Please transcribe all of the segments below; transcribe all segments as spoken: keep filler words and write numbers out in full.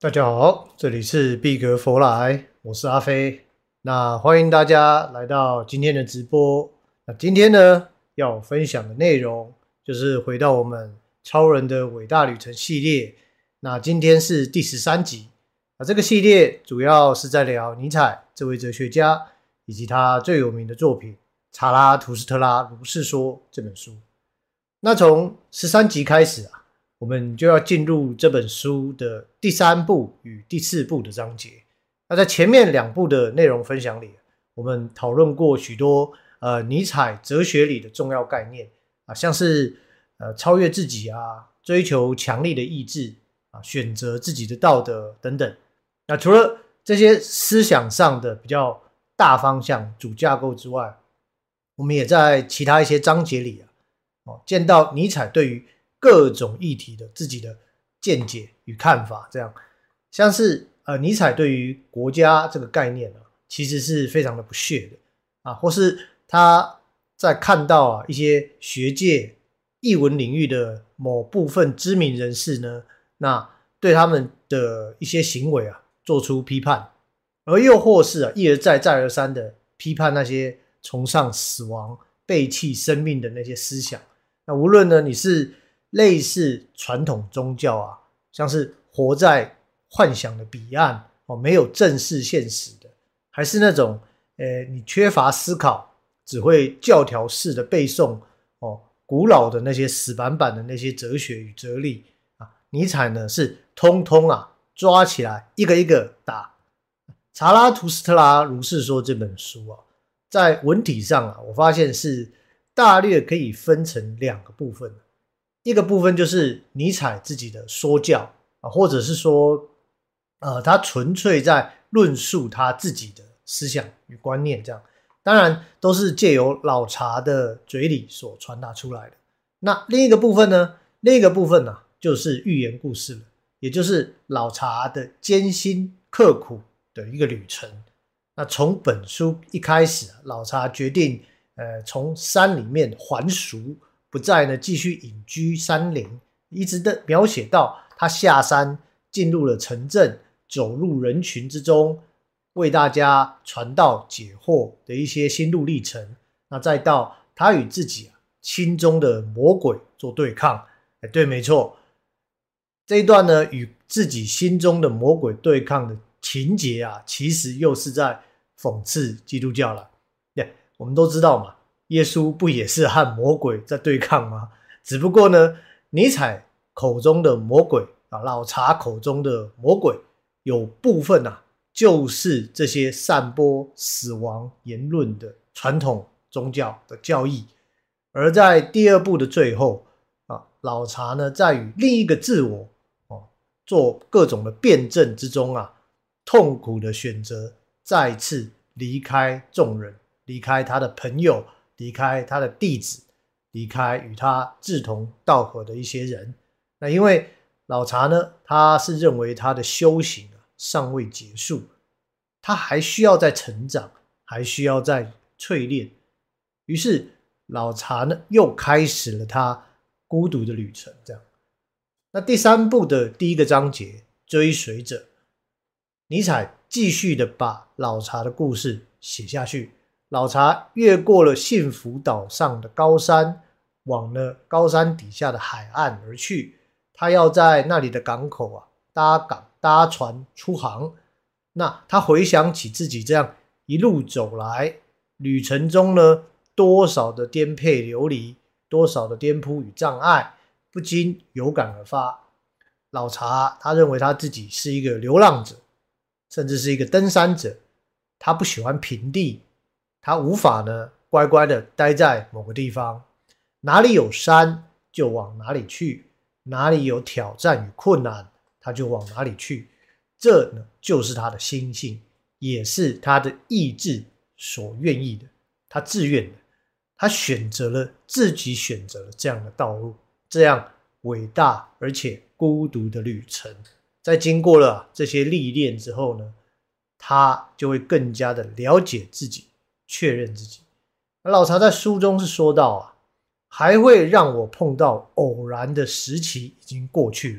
大家好，这里是毕格佛来，我是阿飞。那欢迎大家来到今天的直播。那今天呢，要分享的内容就是回到我们超人的伟大旅程系列。那今天是第十三集。那这个系列主要是在聊尼采这位哲学家以及他最有名的作品《查拉图斯特拉如是说》这本书。那从十三集开始啊，我们就要进入这本书的第三部与第四部的章节。那在前面两部的内容分享里，我们讨论过许多呃尼采哲学里的重要概念啊，像是呃超越自己啊，追求强力的意志啊，选择自己的道德等等。那除了这些思想上的比较大方向主架构之外，我们也在其他一些章节里啊，哦，见到尼采对于各种议题的自己的见解与看法，这样像是呃尼采对于国家这个概念呢、啊，其实是非常的不屑的啊，或是他在看到啊一些学界艺文领域的某部分知名人士呢，那对他们的一些行为啊做出批判，而又或是啊一而再再而三的批判那些崇尚死亡、背弃生命的那些思想。那无论呢你是类似传统宗教啊，像是活在幻想的彼岸哦，没有正视现实的，还是那种呃你缺乏思考，只会教条式的背诵哦，古老的那些死板板的那些哲学与哲理啊，尼采呢是通通啊抓起来一个一个打。查拉图斯特拉如是说这本书啊，在文体上啊，我发现是大略可以分成两个部分。一个部分就是尼采自己的说教啊，或者是说呃他纯粹在论述他自己的思想与观念，这样当然都是借由老查的嘴里所传达出来的。那另一个部分呢，另一个部分呢、啊、就是寓言故事了，也就是老查的艰辛刻苦的一个旅程。那从本书一开始，老查决定呃从山里面还俗，不再呢继续隐居山林，一直的描写到他下山进入了城镇，走入人群之中，为大家传道解惑的一些心路历程。那再到他与自己、啊、心中的魔鬼做对抗。哎，对，没错，这一段呢与自己心中的魔鬼对抗的情节啊，其实又是在讽刺基督教了。对，我们都知道嘛，耶稣不也是和魔鬼在对抗吗？只不过呢，尼采口中的魔鬼啊，老查口中的魔鬼，有部分啊，就是这些散播死亡言论的传统宗教的教义。而在第二部的最后啊，老查呢，在与另一个自我哦做各种的辩证之中啊，痛苦的选择再次离开众人，离开他的朋友，离开他的弟子，离开与他志同道合的一些人。那因为老查呢，他是认为他的修行、啊、尚未结束，他还需要再成长，还需要再淬炼。于是老查呢又开始了他孤独的旅程。这样，那第三部的第一个章节追随者，尼采继续的把老查的故事写下去。老查越过了幸福岛上的高山，往了高山底下的海岸而去。他要在那里的港口啊搭港搭船出航。那他回想起自己这样一路走来，旅程中呢，多少的颠沛流离，多少的颠扑与障碍，不禁有感而发。老查他认为他自己是一个流浪者，甚至是一个登山者。他不喜欢平地，他无法呢乖乖的待在某个地方，哪里有山就往哪里去，哪里有挑战与困难他就往哪里去。这呢就是他的心性，也是他的意志所愿意的，他自愿的，他选择了自己选择了这样的道路，这样伟大而且孤独的旅程。在经过了这些历练之后呢，他就会更加的了解自己，确认自己。老查在书中是说到啊，还会让我碰到偶然的时期已经过去了，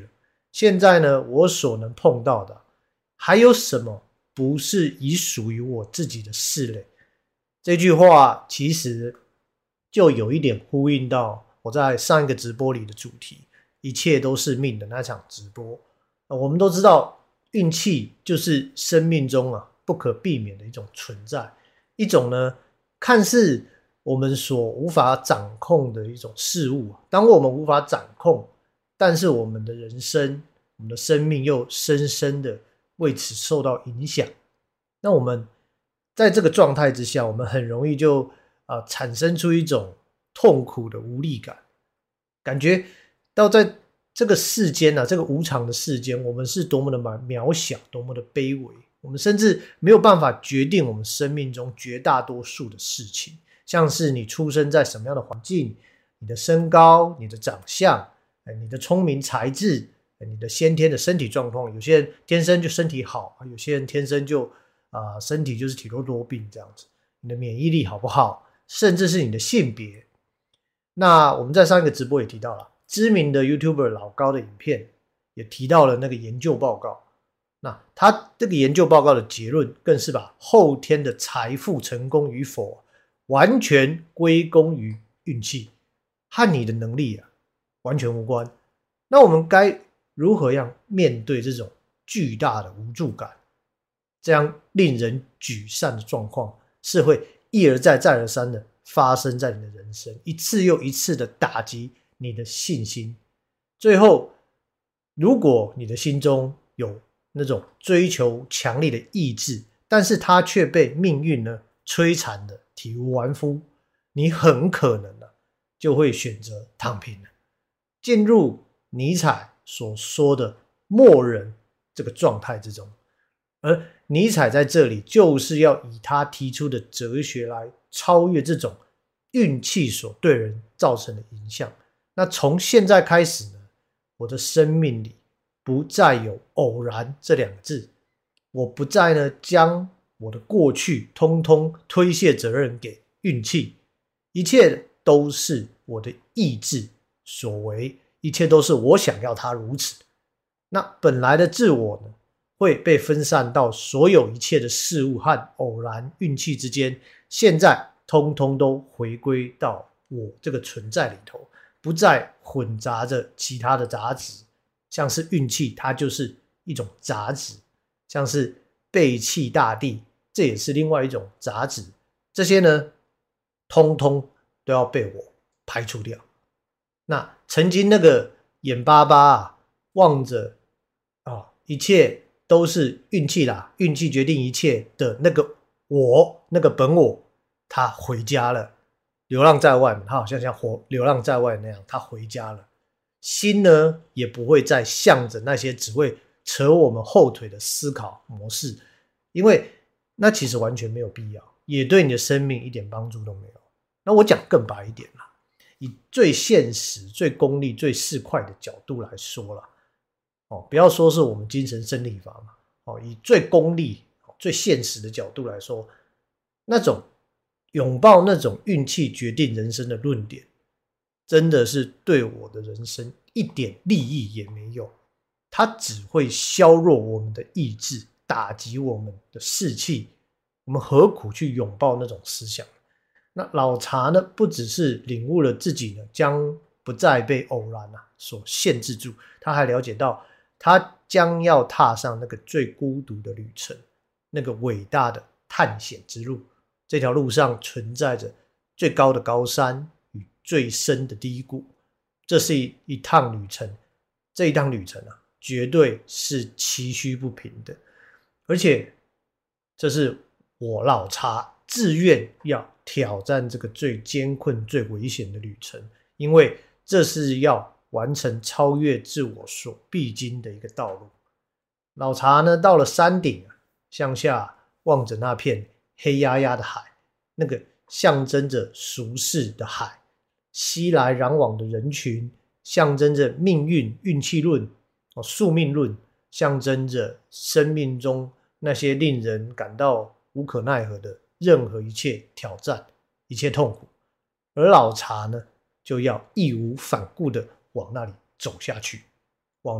现在呢，我所能碰到的，还有什么不是已属于我自己的事嘞？这句话其实就有一点呼应到我在上一个直播里的主题，一切都是命的那场直播。我们都知道，运气就是生命中啊不可避免的一种存在，一种呢看似我们所无法掌控的一种事物。当我们无法掌控，但是我们的人生、我们的生命又深深的为此受到影响。那我们在这个状态之下，我们很容易就、呃、产生出一种痛苦的无力感，感觉到在这个世间啊，这个无常的世间，我们是多么的渺小，多么的卑微，我们甚至没有办法决定我们生命中绝大多数的事情，像是你出生在什么样的环境，你的身高，你的长相，你的聪明才智，你的先天的身体状况，有些人天生就身体好，有些人天生就、呃、身体就是体弱多病这样子，你的免疫力好不好，甚至是你的性别。那我们在上一个直播也提到了，知名的 YouTuber 老高的影片也提到了那个研究报告，那他这个研究报告的结论更是把后天的财富成功与否完全归功于运气，和你的能力啊完全无关。那我们该如何样面对这种巨大的无助感？这样令人沮丧的状况是会一而再再而三的发生在你的人生，一次又一次的打击你的信心。最后，如果你的心中有那种追求强力的意志，但是它却被命运呢摧残的体无完肤，你很可能、啊、就会选择躺平了，进入尼采所说的末人这个状态之中。而尼采在这里就是要以他提出的哲学来超越这种运气所对人造成的影响。那从现在开始呢，我的生命里不再有偶然这两个字，我不再呢将我的过去通通推卸责任给运气，一切都是我的意志所为，一切都是我想要它如此。那本来的自我呢，会被分散到所有一切的事物和偶然运气之间，现在通通都回归到我这个存在里头，不再混杂着其他的杂质，像是运气它就是一种杂质，像是背弃大地这也是另外一种杂质，这些呢通通都要被我排除掉。那曾经那个眼巴巴啊望着、哦、一切都是运气啦，运气决定一切的那个我，那个本我，他回家了，流浪在外，他好像像活流浪在外那样，他回家了。心呢，也不会再向着那些只会扯我们后腿的思考模式，因为那其实完全没有必要，也对你的生命一点帮助都没有。那我讲更白一点啦，以最现实、最功利、最市侩的角度来说啦，哦，不要说是我们精神生理法嘛，哦，以最功利、最现实的角度来说，那种拥抱那种运气决定人生的论点，真的是对我的人生一点利益也没有，它只会削弱我们的意志，打击我们的士气，我们何苦去拥抱那种思想？那老查呢，不只是领悟了自己呢将不再被偶然、啊、所限制住，他还了解到他将要踏上那个最孤独的旅程，那个伟大的探险之路。这条路上存在着最高的高山与最深的低谷，这是 一, 一趟旅程，这一趟旅程啊，绝对是崎岖不平的，而且这是我老查自愿要挑战这个最艰困最危险的旅程，因为这是要完成超越自我所必经的一个道路。老查呢，到了山顶、啊、向下望着那片黑压压的海，那个象征着俗世的海，熙来攘往的人群，象征着命运运气论、哦、宿命论，象征着生命中那些令人感到无可奈何的任何一切挑战，一切痛苦。而老查呢，就要义无反顾的往那里走下去，往那个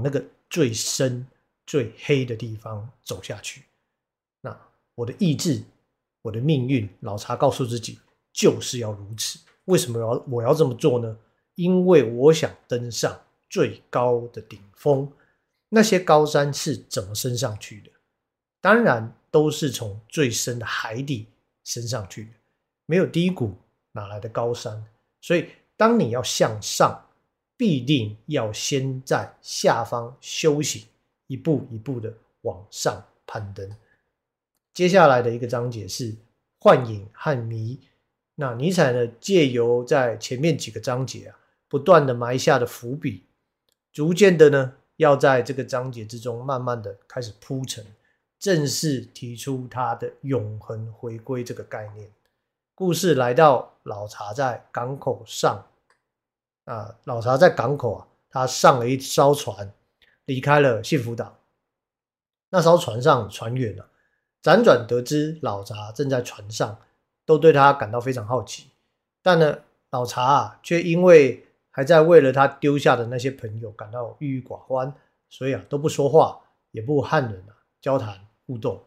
最深最黑的地方走下去。那我的意志，我的命运，老查告诉自己就是要如此。为什么我要我要这么做呢？因为我想登上最高的顶峰。那些高山是怎么升上去的？当然都是从最深的海底升上去的，没有低谷哪来的高山？所以当你要向上，必定要先在下方修行，一步一步的往上攀登。接下来的一个章节是幻影和迷。那尼采呢，借由在前面几个章节啊，不断的埋下的伏笔，逐渐的呢，要在这个章节之中慢慢的开始铺陈，正式提出他的永恒回归这个概念。故事来到老查在港口上啊，老查在港口啊，他上了一艘船，离开了幸福岛。那艘船上船员啊，辗转得知老查正在船上，都对他感到非常好奇。但呢，老查啊，却因为还在为了他丢下的那些朋友感到郁郁寡欢，所以啊，都不说话，也不和人啊交谈互动，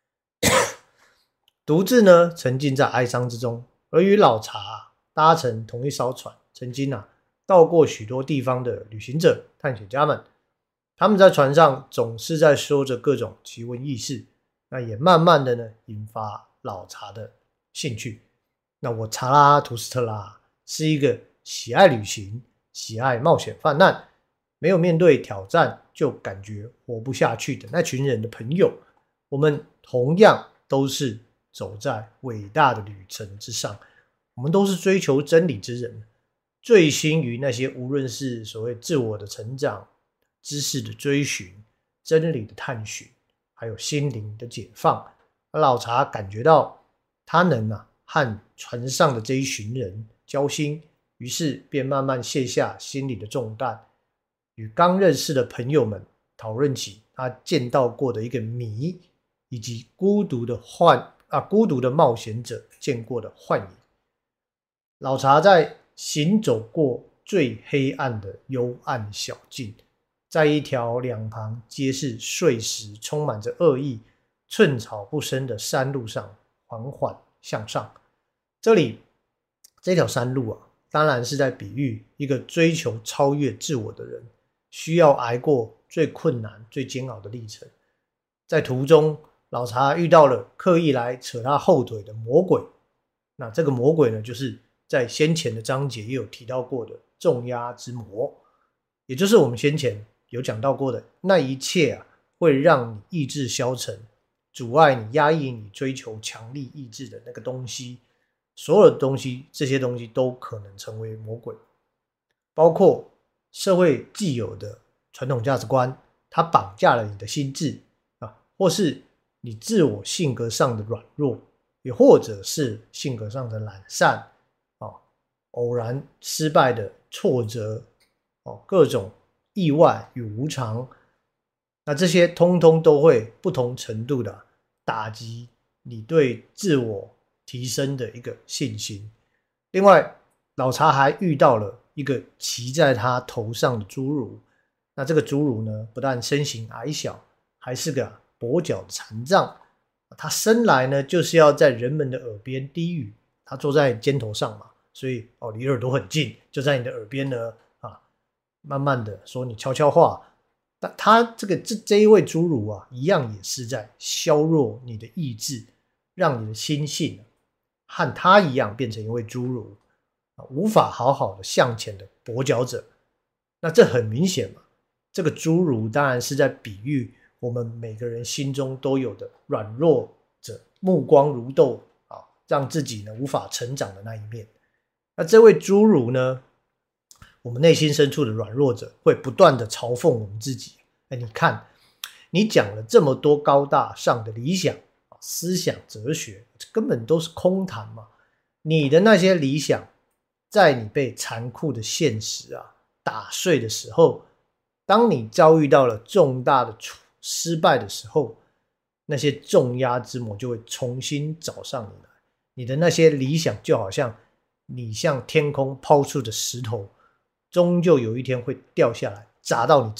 独自呢沉浸在哀伤之中。而与老查、啊、搭乘同一艘船，曾经啊到过许多地方的旅行者、探险家们，他们在船上总是在说着各种奇闻异事，那也慢慢的呢引发老查的兴趣。那我查拉图斯特拉是一个喜爱旅行、喜爱冒险犯难，没有面对挑战就感觉活不下去的那群人的朋友。我们同样都是走在伟大的旅程之上，我们都是追求真理之人，醉心于那些无论是所谓自我的成长、知识的追寻、真理的探寻，还有心灵的解放。而老查感觉到他能啊和船上的这一群人交心，于是便慢慢卸下心里的重担，与刚认识的朋友们讨论起他见到过的一个谜，以及孤独的幻啊孤独的冒险者见过的幻影。老查在行走过最黑暗的幽暗小径，在一条两旁皆是碎石、充满着恶意、寸草不生的山路上缓缓向上。这里这条山路啊，当然是在比喻一个追求超越自我的人需要挨过最困难、最煎熬的历程。在途中，老查遇到了刻意来扯他后腿的魔鬼。那这个魔鬼呢，就是在先前的章节也有提到过的重压之魔，也就是我们先前有讲到过的那一切啊，会让你意志消沉，阻碍你、压抑你追求强力意志的那个东西。所有的东西，这些东西都可能成为魔鬼，包括社会既有的传统价值观，它绑架了你的心智啊，或是你自我性格上的软弱，也或者是性格上的懒散啊，偶然失败的挫折哦，各种意外与无常，那这些通通都会不同程度的打击你对自我提升的一个信心。另外，老查还遇到了一个骑在他头上的侏儒。那这个侏儒呢，不但身形矮小，还是个跛脚的残障。他生来呢，就是要在人们的耳边低语。他坐在肩头上嘛，所以哦，离耳朵很近，就在你的耳边呢，啊，慢慢的说你悄悄话。但他这个这这一位侏儒啊，一样也是在削弱你的意志，让你的心性和他一样变成一位侏儒，无法好好的向前的跛脚者。那这很明显嘛，这个侏儒当然是在比喻我们每个人心中都有的软弱者，目光如豆啊，让自己呢无法成长的那一面。那这位侏儒呢，我们内心深处的软弱者会不断的嘲讽我们自己。哎，你看，你讲了这么多高大上的理想、思想、哲学，根本都是空谈嘛！你的那些理想，在你被残酷的现实啊打碎的时候，当你遭遇到了重大的失败的时候，那些重压之魔就会重新找上你来。你的那些理想就好像你向天空抛出的石头，终究有一天会掉下来砸到你自己，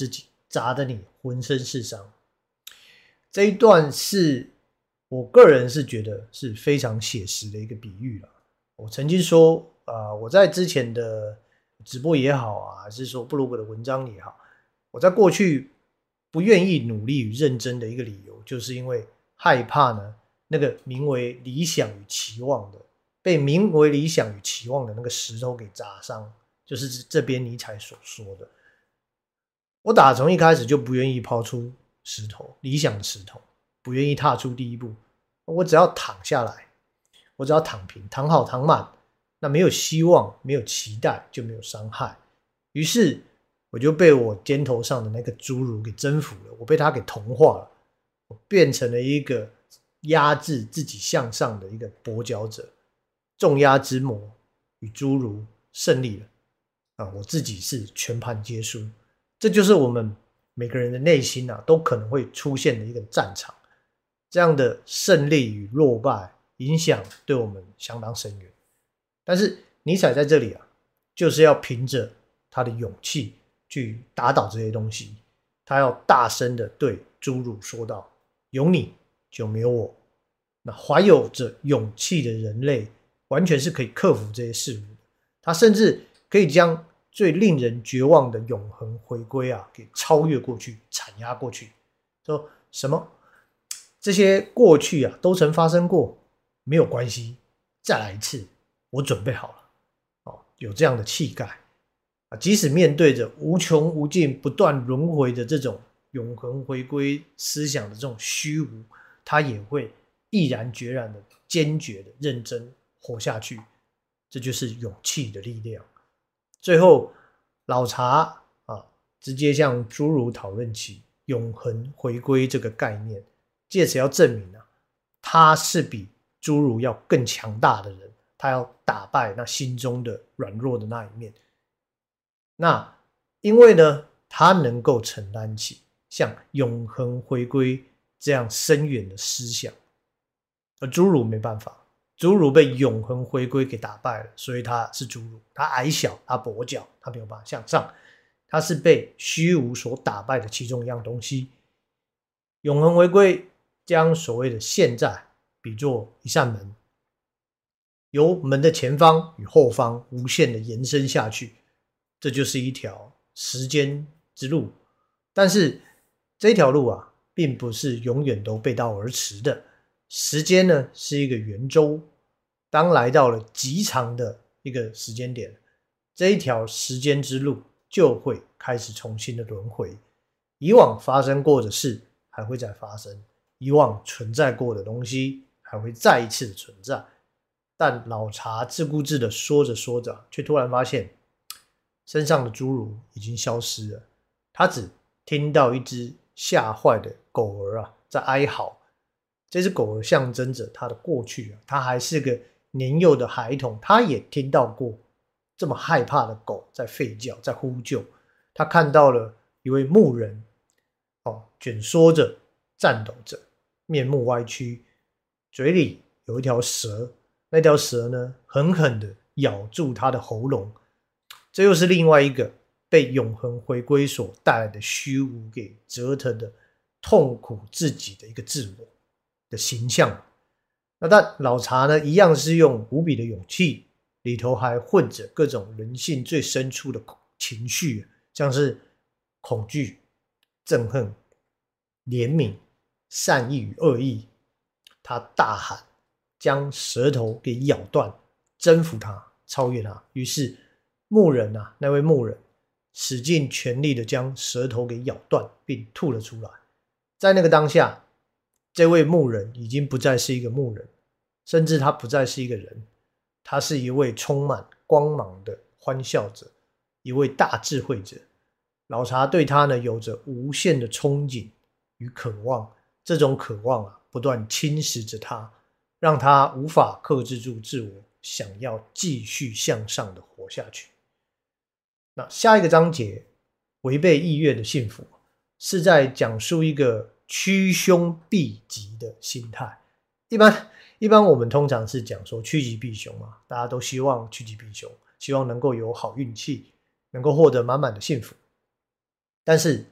砸得你浑身是伤。这一段是我个人是觉得是非常写实的一个比喻啦。我曾经说，呃，我在之前的直播也好啊，还是说部落格的文章也好，我在过去不愿意努力与认真的一个理由，就是因为害怕呢，那个名为理想与期望的，被名为理想与期望的那个石头给砸伤，就是这边尼采所说的。我打从一开始就不愿意抛出石头，理想的石头，不愿意踏出第一步。我只要躺下来，我只要躺平，躺好躺满，那没有希望，没有期待，就没有伤害。于是我就被我肩头上的那个侏儒给征服了，我被他给同化了，我变成了一个压制自己向上的一个跛脚者。重压之魔与侏儒胜利了啊！我自己是全盘皆输。这就是我们每个人的内心啊，都可能会出现的一个战场。这样的胜利与落败，影响对我们相当深远。但是尼采在这里啊，就是要凭着他的勇气去打倒这些东西。他要大声的对侏儒说道：有你就没有我。那怀有着勇气的人类，完全是可以克服这些事物的。他甚至可以将最令人绝望的永恒回归啊，给超越过去，铲压过去。说什么？这些过去啊，都曾发生过，没有关系，再来一次，我准备好了。哦，有这样的气概啊，即使面对着无穷无尽、不断轮回的这种永恒回归思想的这种虚无，他也会毅然决然的、坚决的、认真活下去。这就是勇气的力量。最后，老查啊，直接向侏儒讨论起永恒回归这个概念，借此要证明啊，他是比侏儒要更强大的人，他要打败那心中的软弱的那一面。那因为呢，他能够承担起像永恒回归这样深远的思想，而侏儒没办法。侏儒被永恒回归给打败了，所以他是侏儒，他矮小，他跛脚，他没有办法向上，他是被虚无所打败的其中一样东西。永恒回归将所谓的现在比作一扇门，由门的前方与后方无限的延伸下去，这就是一条时间之路。但是这条路啊，并不是永远都背道而驰的。时间呢是一个圆周，当来到了极长的一个时间点，这一条时间之路就会开始重新的轮回。以往发生过的事还会再发生，以往存在过的东西还会再一次的存在。但老查自顾自的说着说着，却突然发现身上的侏儒已经消失了。他只听到一只吓坏的狗儿啊在哀嚎。这只狗儿象征着他的过去啊，他还是个年幼的孩童，他也听到过这么害怕的狗在吠叫，在呼救。他看到了一位牧人，哦，卷缩着，颤抖着，面目歪曲，嘴里有一条蛇，那条蛇呢，狠狠地咬住他的喉咙。这又是另外一个被永恒回归所带来的虚无给折腾的痛苦自己的一个自我的形象。那但老查呢，一样是用无比的勇气，里头还混着各种人性最深处的情绪，像是恐惧、憎恨、怜悯、善意与恶意。他大喊，将舌头给咬断，征服他，超越他。于是牧人啊，那位牧人使尽全力的将舌头给咬断，并吐了出来。在那个当下，这位牧人已经不再是一个牧人，甚至他不再是一个人，他是一位充满光芒的欢笑者，一位大智慧者。老查对他呢有着无限的憧憬与渴望，这种渴望啊不断侵蚀着他，让他无法克制住自我，想要继续向上的活下去。那下一个章节，违背意愿的幸福，是在讲述一个趋凶避吉的心态。一般一般我们通常是讲说趋吉避凶嘛，大家都希望趋吉避凶，希望能够有好运气，能够获得满满的幸福。但是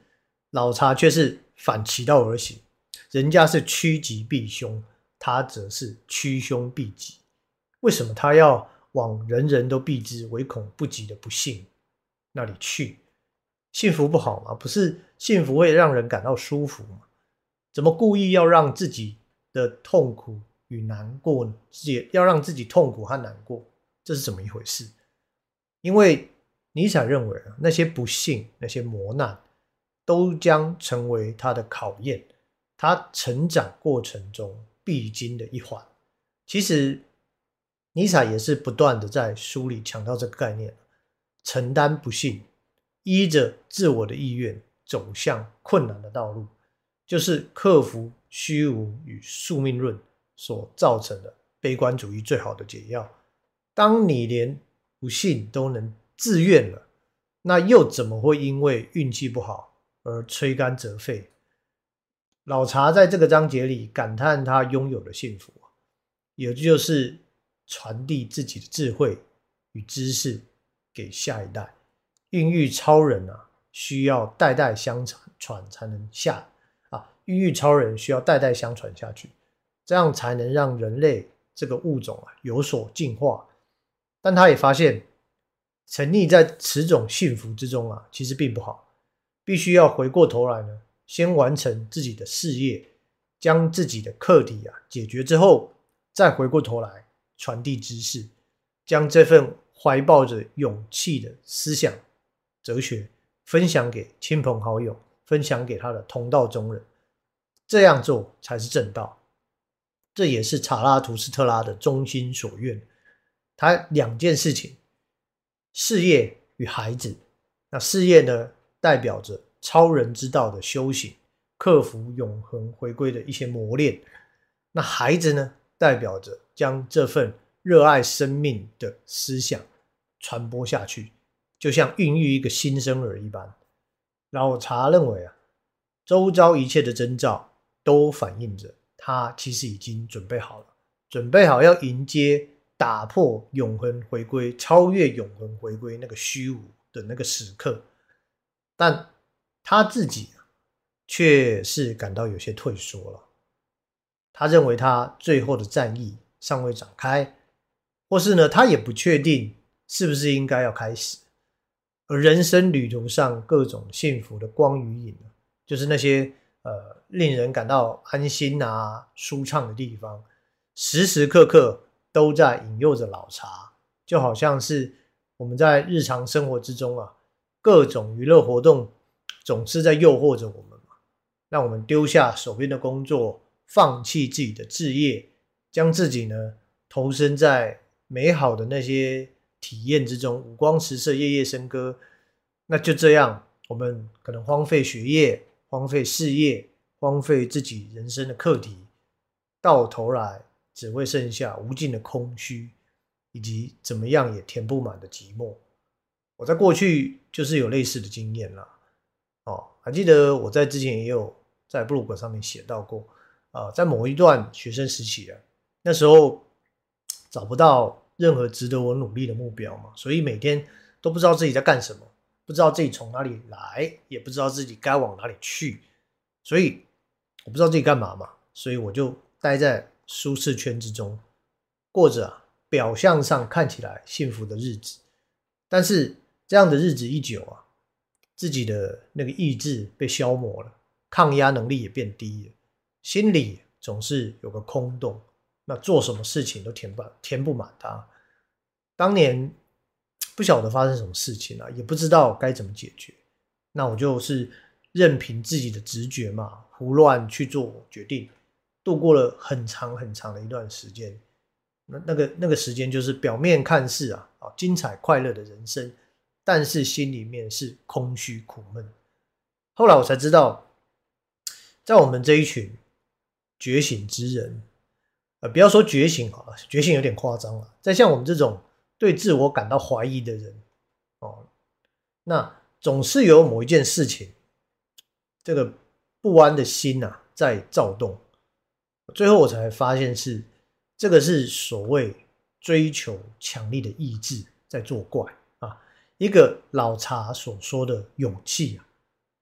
老茶却是反其道而行，人家是趋吉避凶，他则是趋凶避吉。为什么他要往人人都避之唯恐不及的不幸那里去？幸福不好吗？不是幸福会让人感到舒服吗？怎么故意要让自己的痛苦与难过呢？要让自己痛苦和难过，这是怎么一回事？因为尼采认为那些不幸、那些磨难都将成为他的考验，他成长过程中必经的一环。其实尼采也是不断的在书里强调这个概念，承担不幸，依着自我的意愿走向困难的道路，就是克服虚无与宿命论所造成的悲观主义最好的解药。当你连不幸都能自愿了，那又怎么会因为运气不好而吹干折废？老查在这个章节里感叹他拥有的幸福，也就是传递自己的智慧与知识给下一代。孕育超人啊，需要代代相传才能下啊，孕育超人需要代代相传下去，这样才能让人类这个物种啊有所进化。但他也发现，沉溺在此种幸福之中啊，其实并不好，必须要回过头来呢，先完成自己的事业，将自己的课题啊解决之后，再回过头来传递知识，将这份怀抱着勇气的思想哲学分享给亲朋好友，分享给他的同道中人，这样做才是正道。这也是查拉图斯特拉的中心所愿。他两件事情，事业与孩子。那事业呢，代表着超人之道的修行，克服永恒回归的一些磨练。那孩子呢，代表着将这份热爱生命的思想传播下去，就像孕育一个新生儿一般。老查认为啊，周遭一切的征兆都反映着他其实已经准备好了，准备好要迎接打破永恒回归，超越永恒回归那个虚无的那个时刻。但他自己却是感到有些退缩了。他认为他最后的战役尚未展开，或是呢，他也不确定是不是应该要开始。而人生旅途上各种幸福的光与影，就是那些呃令人感到安心啊、舒畅的地方，时时刻刻都在引诱着老查，就好像是我们在日常生活之中啊，各种娱乐活动总是在诱惑着我们嘛，让我们丢下手边的工作，放弃自己的志业，将自己呢投身在美好的那些体验之中，五光十色，夜夜笙歌。那就这样，我们可能荒废学业，荒废事业，荒废自己人生的课题，到头来只会剩下无尽的空虚，以及怎么样也填不满的寂寞。我在过去就是有类似的经验啦。哦，还记得我在之前也有在部落格上面写到过，呃，在某一段学生时期啊，那时候找不到任何值得我努力的目标嘛，所以每天都不知道自己在干什么，不知道自己从哪里来，也不知道自己该往哪里去，所以我不知道自己干嘛嘛，所以我就待在舒适圈之中，过着啊表象上看起来幸福的日子。但是这样的日子一久啊，自己的那个意志被消磨了，抗压能力也变低了，心里总是有个空洞，那做什么事情都填不填不满它。当年不晓得发生什么事情啊，也不知道该怎么解决，那我就是任凭自己的直觉嘛，胡乱去做决定，度过了很长很长的一段时间。那那个那个时间就是表面看似啊啊精彩快乐的人生，但是心里面是空虚苦闷。后来我才知道，在我们这一群觉醒之人，呃，不要说觉醒好了，觉醒有点夸张了。在像我们这种对自我感到怀疑的人，哦，那总是有某一件事情，这个不安的心啊在躁动。最后我才发现是这个是所谓追求强力的意志在作怪啊，一个老查所说的勇气啊，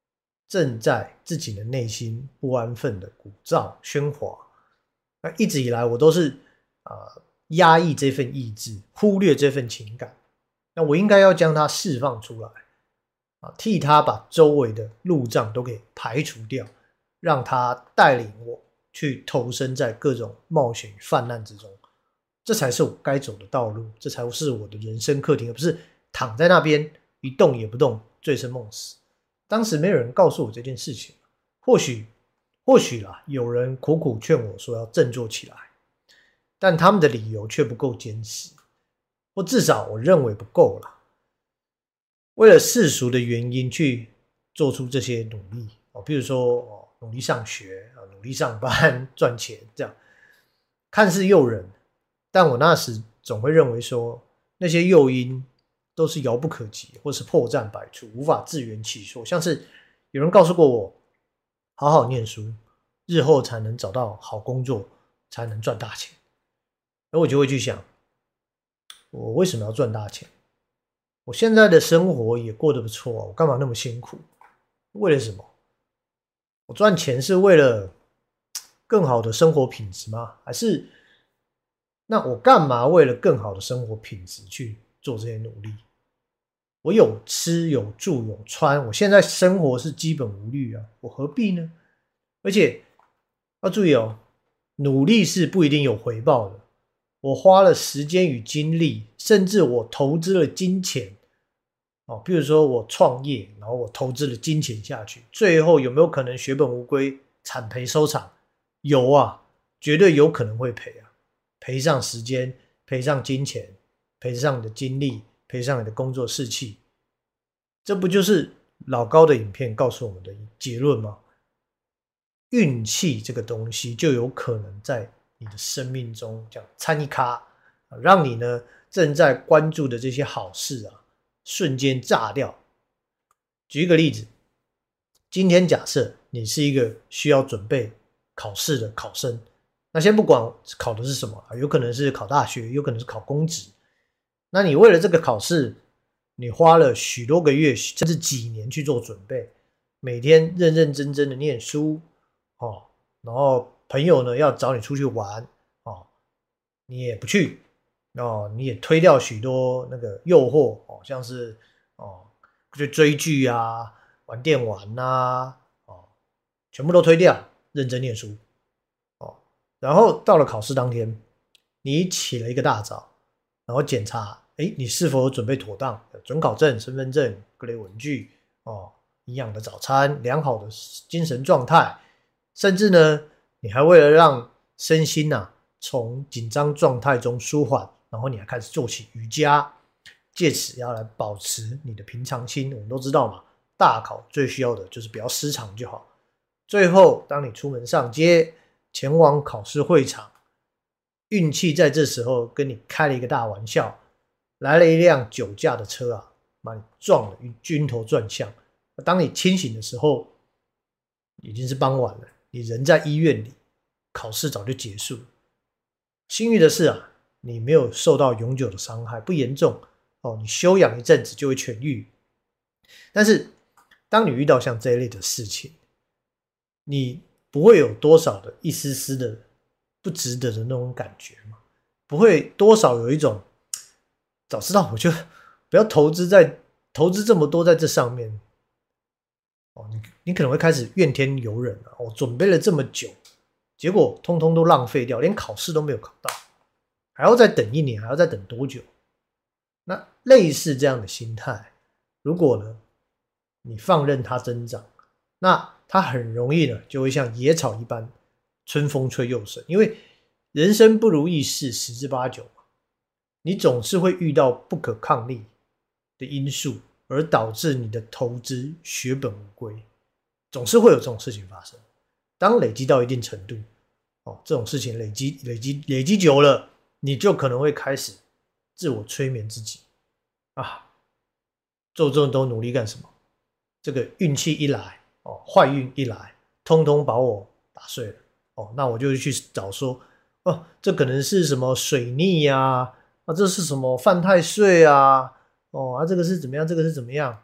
正在自己的内心不安分的鼓噪喧哗。那一直以来我都是、呃、压抑这份意志，忽略这份情感。那我应该要将它释放出来，啊，替它把周围的路障都给排除掉，让它带领我去投身在各种冒险与泛滥之中。这才是我该走的道路，这才是我的人生课题，而不是躺在那边一动也不动，醉生梦死。当时没有人告诉我这件事情，或许或许啦，有人苦苦劝我说要振作起来，但他们的理由却不够坚实，或至少我认为不够啦。为了世俗的原因去做出这些努力，比如说努力上学，努力上班赚钱，这样看似诱人，但我那时总会认为说那些诱因都是遥不可及，或是破绽百出，无法自圆其说。像是有人告诉过我，好好念书，日后才能找到好工作，才能赚大钱。而我就会去想，我为什么要赚大钱？我现在的生活也过得不错，我干嘛那么辛苦？为了什么？我赚钱是为了更好的生活品质吗？还是那我干嘛为了更好的生活品质去做这些努力？我有吃有住有穿，我现在生活是基本无虑啊，我何必呢？而且要注意哦，努力是不一定有回报的。我花了时间与精力，甚至我投资了金钱，哦，比如说我创业，然后我投资了金钱下去，最后有没有可能血本无归、惨赔收场？有啊，绝对有可能会赔啊，赔上时间，赔上金钱，赔上你的精力，赔上你的工作士气。这不就是老高的影片告诉我们的结论吗？运气这个东西就有可能在你的生命中这样参一咖，让你呢正在关注的这些好事啊瞬间炸掉。举一个例子，今天假设你是一个需要准备考试的考生，那先不管考的是什么，有可能是考大学，有可能是考公职。那你为了这个考试，你花了许多个月甚至几年去做准备，每天认认真真的念书，哦，然后朋友呢要找你出去玩，哦，你也不去，哦，你也推掉许多那个诱惑，哦，像是哦去追剧啊、玩电玩啊，哦，全部都推掉，认真念书，哦，然后到了考试当天，你起了一个大早，然后检查，哎，你是否有准备妥当？准考证、身份证、各类文具，哦，营养的早餐，良好的精神状态，甚至呢，你还为了让身心啊从紧张状态中舒缓，然后你还开始做起瑜伽，借此要来保持你的平常心。我们都知道嘛，大考最需要的就是不要失常就好。最后，当你出门上街，前往考试会场，运气在这时候跟你开了一个大玩笑，来了一辆酒驾的车啊，把你撞了晕头转向。当你清醒的时候，已经是傍晚了，你人在医院里，考试早就结束了。幸运的是啊，你没有受到永久的伤害，不严重哦，你休养一阵子就会痊愈。但是，当你遇到像这一类的事情，你不会有多少的一丝丝的不值得的那种感觉吗？不会多少有一种早知道我就不要投资在投资这么多在这上面哦，你你可能会开始怨天尤人啊！我准备了这么久，结果通通都浪费掉，连考试都没有考到，还要再等一年，还要再等多久？那类似这样的心态，如果呢你放任它增长，那它很容易呢就会像野草一般，春风吹又生。因为人生不如意事十之八九嘛，你总是会遇到不可抗力的因素，而导致你的投资血本无归，总是会有这种事情发生。当累积到一定程度，哦，这种事情累积累积累积久了，你就可能会开始自我催眠自己啊，做这么多努力干什么？这个运气一来，哦，坏运一来，通通把我打碎了。哦，那我就去找说，哦，这可能是什么水逆呀、啊？啊，这是什么犯太岁啊？哦，啊，这个是怎么样？这个是怎么样？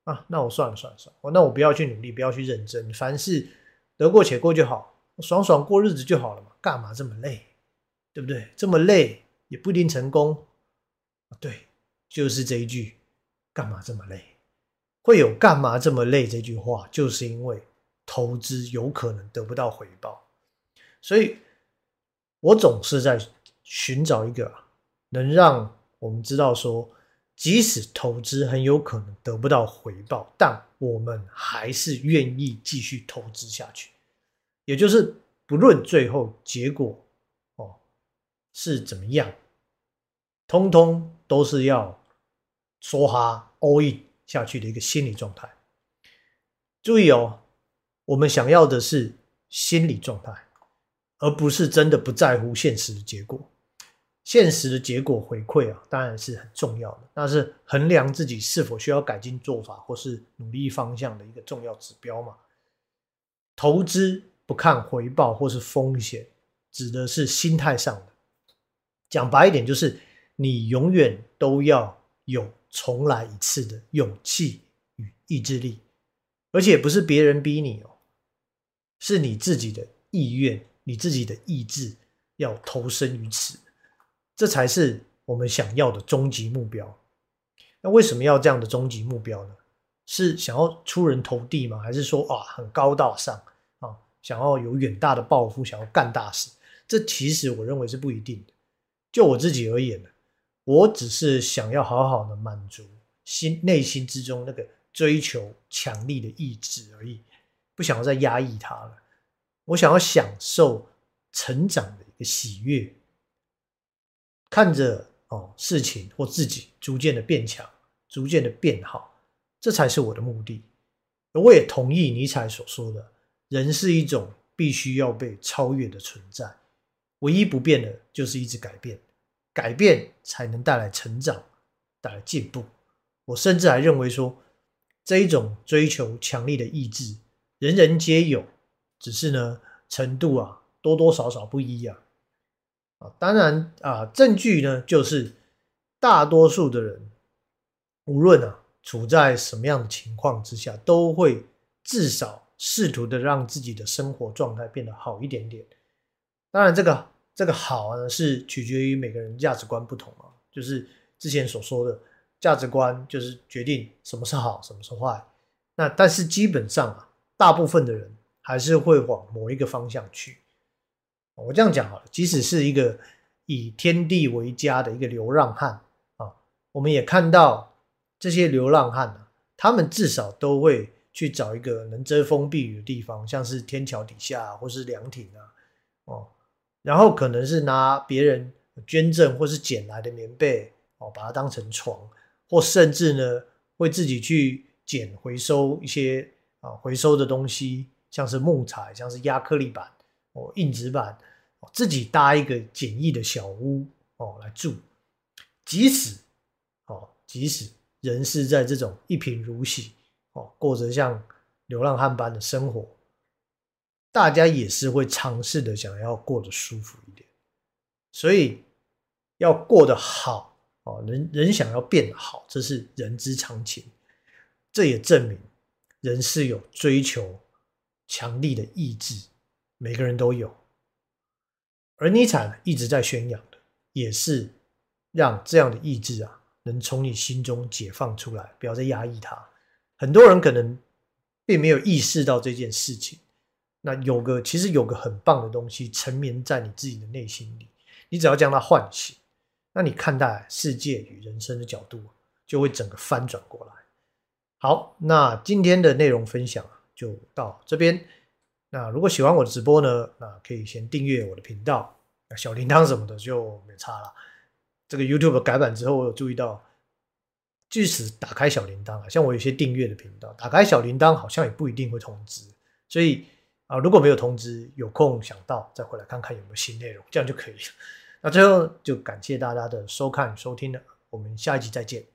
啊，那我算了算了算了，那我不要去努力，不要去认真，凡事得过且过就好，爽爽过日子就好了嘛，干嘛这么累，对不对？这么累也不一定成功。对，就是这一句，干嘛这么累？会有干嘛这么累这句话，就是因为投资有可能得不到回报，所以我总是在寻找一个能让我们知道说，即使投资很有可能得不到回报，但我们还是愿意继续投资下去。也就是不论最后结果哦是怎么样，通通都是要梭哈 all in 下去的一个心理状态。注意哦，我们想要的是心理状态，而不是真的不在乎现实的结果。现实的结果回馈啊，当然是很重要的，那是衡量自己是否需要改进做法或是努力方向的一个重要指标嘛。投资不看回报或是风险，指的是心态上的。讲白一点，就是你永远都要有重来一次的勇气与意志力，而且不是别人逼你哦，是你自己的意愿，你自己的意志要投身于此，这才是我们想要的终极目标。那为什么要这样的终极目标呢？是想要出人头地吗？还是说啊很高大上啊，想要有远大的抱负，想要干大事？这其实我认为是不一定的。就我自己而言呢，我只是想要好好的满足心内心之中那个追求强力的意志而已，不想要再压抑它了。我想要享受成长的一个喜悦，看着哦事情或自己逐渐的变强，逐渐的变好，这才是我的目的。而我也同意尼采所说的，人是一种必须要被超越的存在，唯一不变的就是一直改变，改变才能带来成长，带来进步。我甚至还认为说，这一种追求强力的意志，人人皆有，只是呢程度啊多多少少不一啊。啊当然啊，证据呢就是大多数的人，无论啊处在什么样的情况之下，都会至少试图的让自己的生活状态变得好一点点。当然这个这个好呢是取决于每个人价值观不同啊，就是之前所说的价值观就是决定什么是好什么是坏。那但是基本上啊，大部分的人还是会往某一个方向去。我这样讲好了，即使是一个以天地为家的一个流浪汉啊，我们也看到这些流浪汉啊，他们至少都会去找一个能遮风避雨的地方，像是天桥底下、啊、或是凉亭啊，哦，然后可能是拿别人捐赠或是捡来的棉被哦，把它当成床，或甚至呢会自己去捡回收一些啊回收的东西，像是木材，像是亚克力板。哦，硬纸板，哦，自己搭一个简易的小屋哦来住，即使哦，即使人是在这种一贫如洗哦，过着像流浪汉般的生活，大家也是会尝试的想要过得舒服一点，所以要过得好哦，人人想要变得好，这是人之常情，这也证明人是有追求强力的意志。每个人都有，而尼采一直在宣扬的，也是让这样的意志啊，能从你心中解放出来，不要再压抑它。很多人可能并没有意识到这件事情，那有个其实有个很棒的东西沉眠在你自己的内心里，你只要将它唤醒，那你看待世界与人生的角度就会整个翻转过来。好，那今天的内容分享就到这边。那如果喜欢我的直播呢，那可以先订阅我的频道，那小铃铛什么的就没差了。这个 YouTube 改版之后，我有注意到，即使打开小铃铛，像我有些订阅的频道，打开小铃铛好像也不一定会通知。所以啊、呃，如果没有通知，有空想到再回来看看有没有新内容，这样就可以了。那最后就感谢大家的收看与收听了，我们下一集再见。